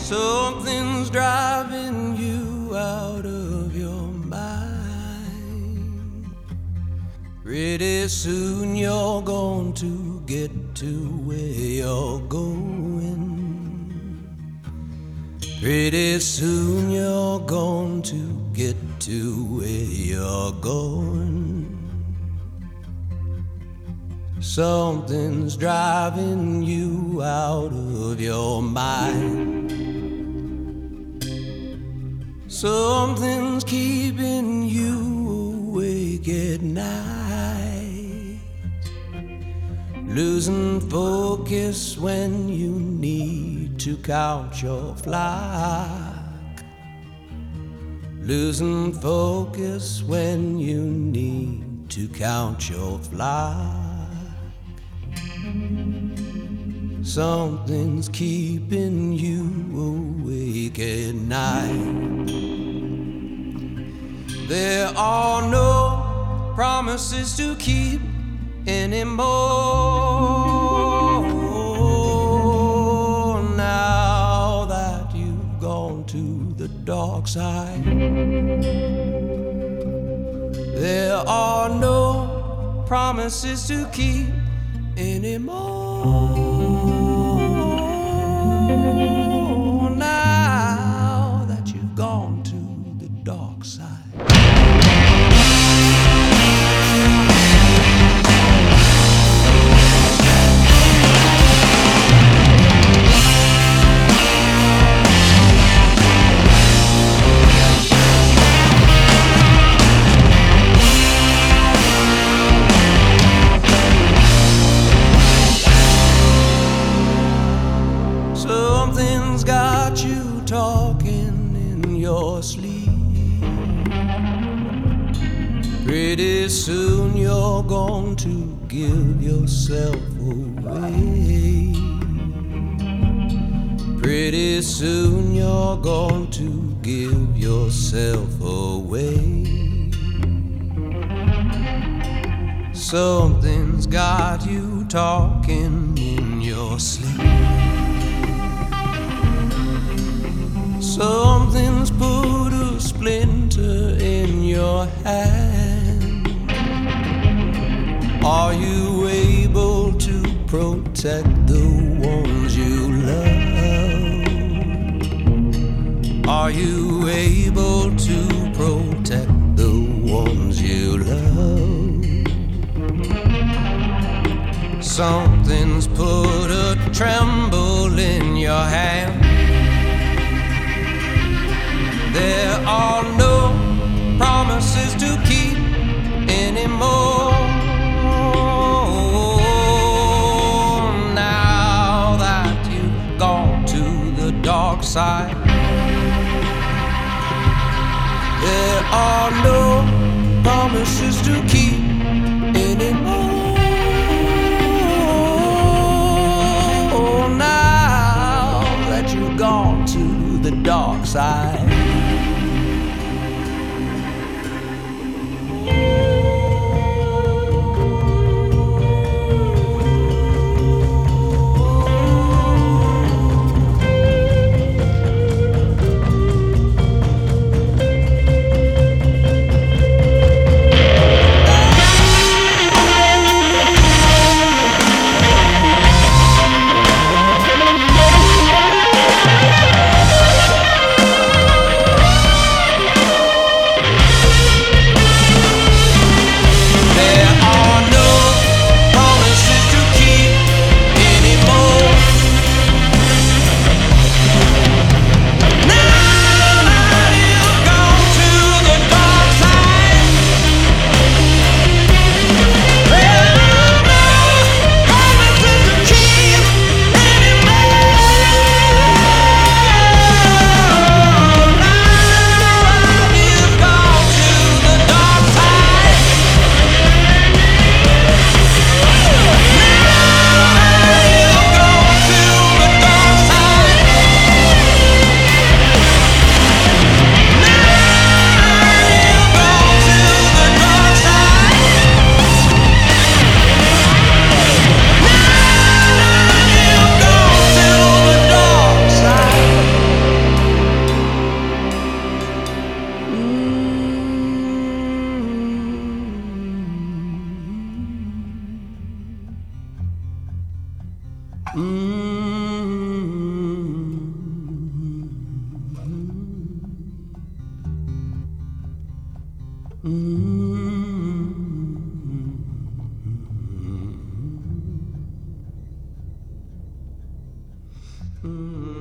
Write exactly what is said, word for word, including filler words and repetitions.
Something's driving you out of your mind. Pretty soon you're going to get to where you're going. Pretty soon you're going to get to where you're going. Something's driving you out of your mind. Something's keeping you awake at night, losing focus when you need to count your flock, losing focus when you need to count your flock. Something's keeping you awake at night. There are no promises to keep anymore now that you've gone to the dark side. There are no promises to keep anymore now that you've gone to the dark side. Something's got you talking in your sleep. Pretty soon you're going to give yourself away. Pretty soon you're going to give yourself away. Something's got you talking in your sleep. Something's put a splinter in your hand. Are you able to protect the ones you love? Are you able to protect the ones you love? Something's put a tremble in your hand. There are no promises to keep anymore now that you've gone to the dark side. There are no promises to keep anymore now that you've gone to the dark side. Mm-hmm.